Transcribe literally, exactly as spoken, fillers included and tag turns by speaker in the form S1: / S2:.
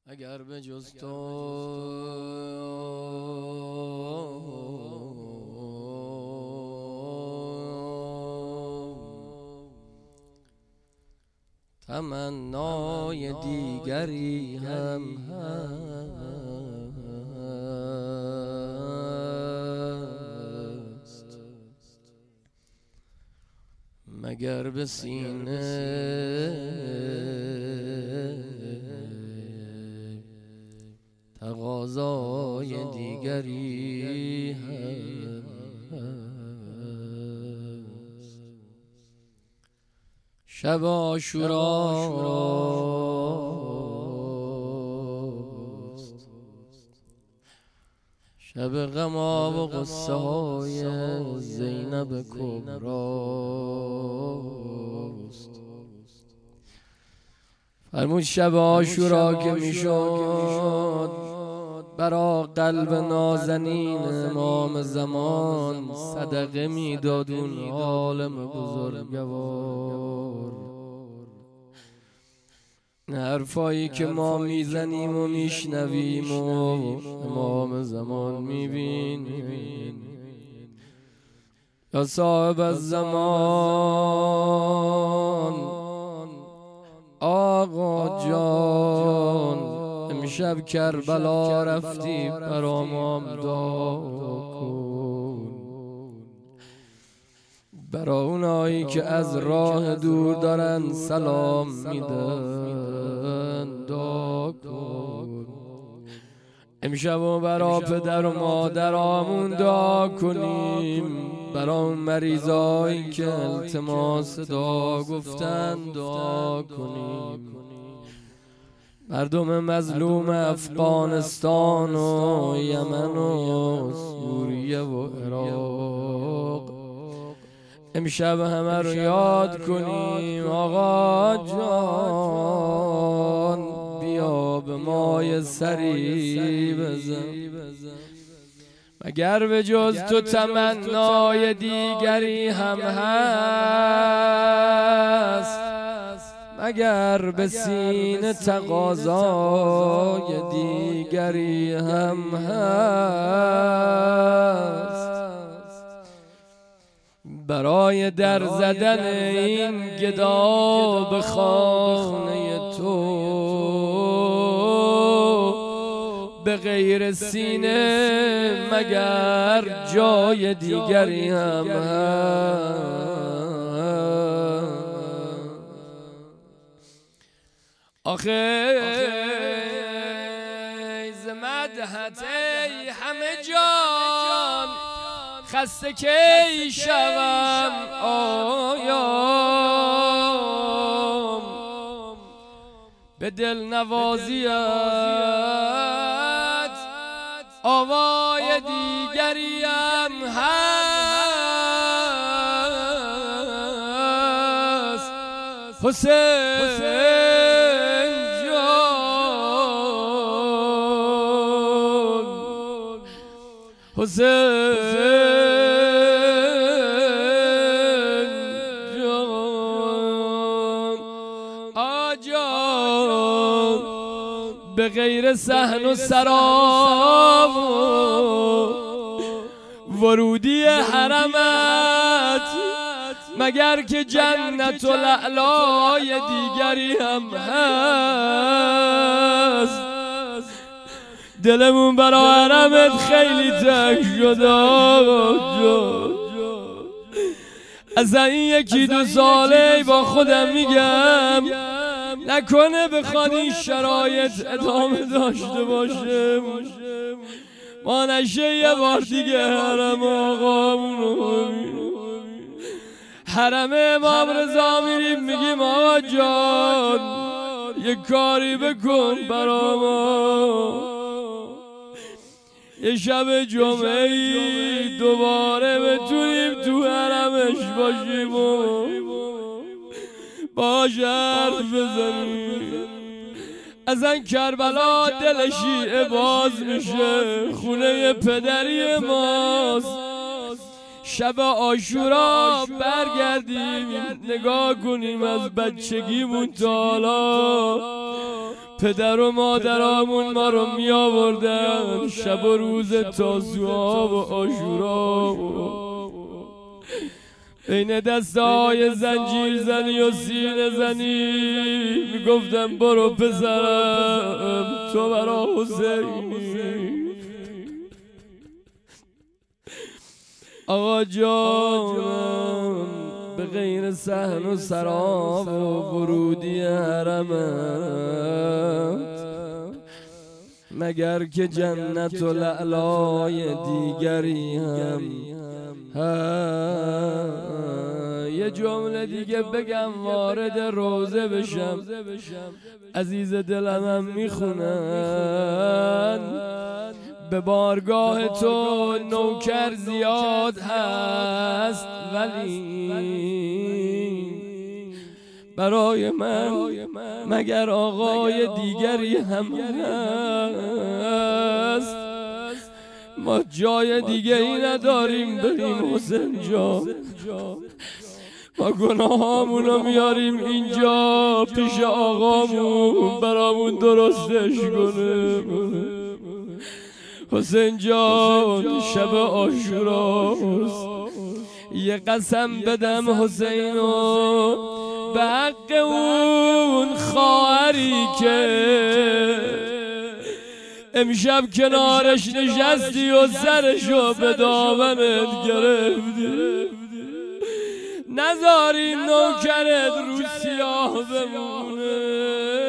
S1: اگر به جز تو تمنای دیگری هم هست، مگر به سینه تقاضای دیگری هست. شب عاشوراست، شب غما و غصه های زینب کبراست. فرمود شب عاشورا که میشد برا قلب نازنین امام زمان صدقه میداد اون عالم بزرگوار. نه حرفایی که ما میزنیم و میشنویم و امام زمان میبینیم. یا صاحب الزمان آقا جان، امشب کربلا رفتی برام دعا کن. برا اونایی که از راه دور دارن سلام میدن دعا کن. امشب و برا پدر و مادرامون دعا کنیم. برا اون مریضایی که التماس دعا گفتن دعا کنیم. مردم مظلوم افغانستان و یمن و سوریه و عراق امشب همه رو یاد کنیم. آقا جان بیا به مای سری بزن، مگر به جز تو تمنای دیگری هم هست، مگر به سینه تقاضای دیگری هم هست. برای در زدن این گدا به خانه تو به غیر سینه مگر جای دیگری هم هست. آخه ز مدحت ای همه جان خسته کی شوم آیام، به دل نوازیت آوای دیگریم هست. حسین حسین جان آجان، به غیر صحن و سرا ورودی حرمت مگر که جنت و لعلای دیگری هم هست. دلمون برا حرمت خیلی تنگ شده آقا. از این یکی دو ساله با خودم میگم نکنه بخواد این شرایط ادامه داشته باشه ما نشه یه بار دیگه حرم آقامونو حرم امام رضا میریم میگیم آقا جان یه کاری بکن برا ما. یه شب جمعه‌ای دوباره بتونیم تو حرمش باشیم و باش حرف بزنیم. از این کربلا دل شیعه باز میشه، خونه پدری ماست. شب عاشورا برگردیم نگاه کنیم از بچگیمون تا حالا پدر و مادرامون ما رو می آوردن شب و روز تاسوعا و عاشورا، بین دستای زنجیر زنی و سینه زنی میگفتم برو پسرم تو برا حسینی. آقا جانم به غیر صحن و سراب و ورودی حرمت مگر که جنت و لعلای دیگری هم یه جمله دیگه بگم وارد روزه بشم، عزیز دلم هم میخونن به بارگاه تو نوکر زیاد هست ولی برای من مگر آقای دیگری هم هست؟ ما جای دیگه ای نداریم بریم حسین جان، ما گناهامونو میاریم اینجا پیش آقامون برامون درستش کنه. حسین جان شب عاشوراست، یه قسم بدم حسینو به حق اون خواهری که امشب کنارش نشستی و سرشو به دامنت گرفتی، نذاری نوکرت رو سیاه بمونه.